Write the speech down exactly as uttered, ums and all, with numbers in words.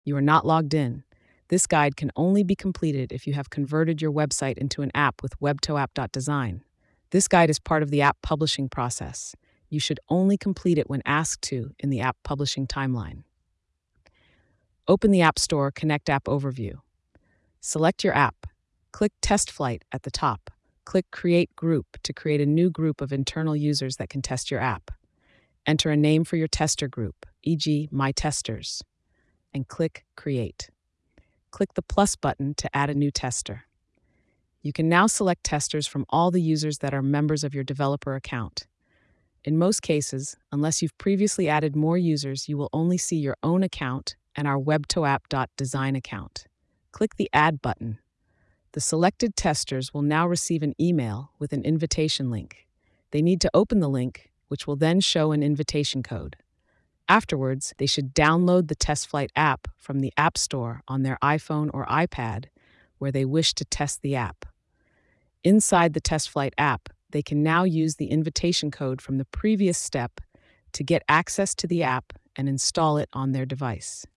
You are not logged in. This guide can only be completed if you have converted your website into an app with webtoapp.design. This guide is part of the app publishing process. You should only complete it when asked to in the app publishing timeline. Open the App Store Connect App Overview. Select your app. Click Test Flight at the top. Click Create Group to create a new group of internal users that can test your app. Enter a name for your tester group, for example, My Testers, and click Create. Click the plus button to add a new tester. You can now select testers from all the users that are members of your developer account. In most cases, unless you've previously added more users, you will only see your own account and our webtoapp.design account. Click the Add button. The selected testers will now receive an email with an invitation link. They need to open the link, which will then show an invitation code. Afterwards, they should download the TestFlight app from the App Store on their iPhone or iPad, where they wish to test the app. Inside the TestFlight app, they can now use the invitation code from the previous step to get access to the app and install it on their device.